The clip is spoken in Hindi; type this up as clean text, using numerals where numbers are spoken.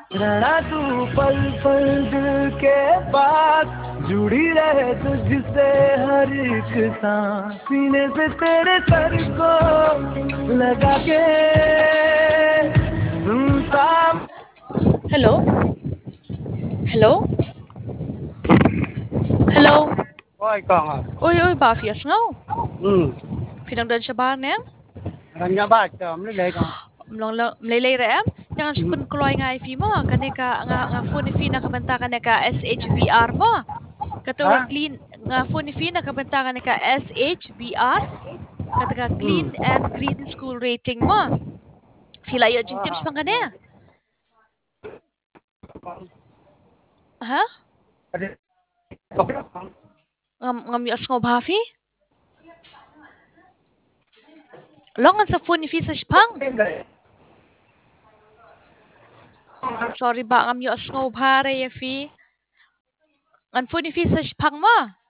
रहना तू पल पल दिल के पास, जुड़ी रहे तुझसे हर एक सांस, सीने से तेरे सर को लगा के सुनता। Hello? Hello? Hello? Ôi còn à. Oi, oi, Buffy, ngau. Ừ. Pinagdan siya ba na? Làm nhà ba chờ mới lấy con. Mlong lelay ra. Yang Ừ. kun kloy nga ifi mo, kaneka nga phone fi nakabanta kaneka SHBR mo. Katawa Hả? clean nga phone fi nakabanta kaneka SHBR. Kataka Ừ. clean and green school rating mo. Sila yo jing tips pang kanya. Ha? Ngam yo ngo Buffy? Longan sa phone fi sa spang. Sorry ba ngam yo ngo bhare ya fi. An phone fi sa spang mo.